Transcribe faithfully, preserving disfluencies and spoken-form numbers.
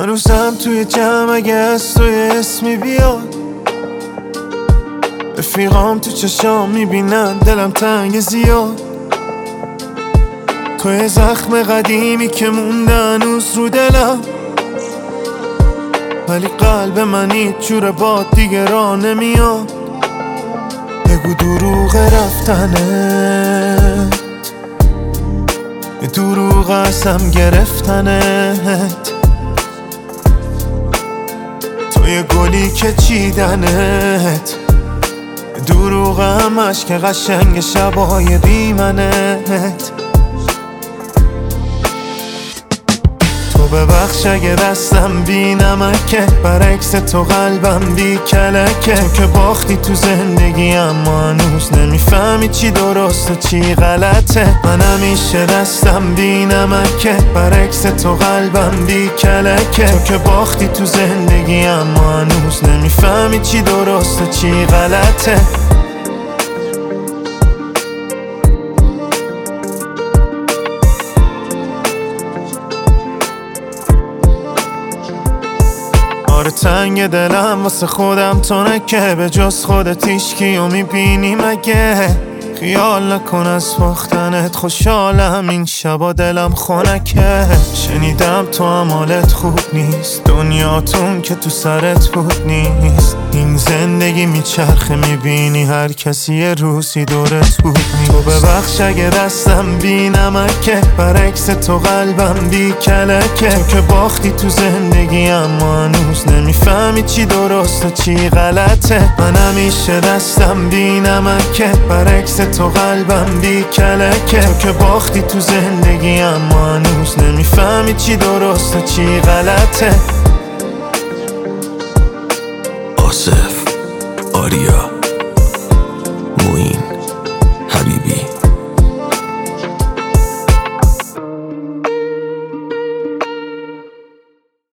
هنوزم توی جمع اگه از توی اسمی بیاد، رفیقام تو چشام میبینن دلم تنگ زیاد. توی زخم قدیمی که مونده هنوز رو دلم، ولی قلب من هیچ جور باد دیگه راه نمیاد. بگو دروغ رفتنت، یه دروغ ازم گرفتنت، توی گلی که چیدنت، دروغ همش که قشنگ شبای بیمنت. تو ببخش اگه دستم بی نمکه، برعکس تو قلبم بی کلکه. تو که باختی تو زندگی اما هنوز نمیفهمی چی درست و چی غلطه. من همیشه دستم بی نمکه، برعکس تو قلبم بی کلکه. تو که باختی تو زندگی اما هنوز نمیفهمی چی درست و چی غلطه. آره تنگ دلم واسه خودم تو نکه، به جز خودت هیچکیو میبینی مگه؟ خیال نکن از باختنت خوشحالم این شبا دلم خنکه. شنیدم تو هم حالت خوب نیست، دنیاتون که تو سرت بود نیست. این زندگی میچرخه میبینی هر کسی یه روزی دورت بود نیست. تو ببخش اگه دستم بی نمکه، برعکس تو قلبم بی کلکه. تو که باختی تو زندگی اما هنوز نمیفهمی چی درست و چی غلطه. من همیشه دستم بی نمکه، برعکس تو قلبم بی کلکه. تو که باختی تو زندگی اما هنوز نمیفهمی چی درست و چی غلطه. آصف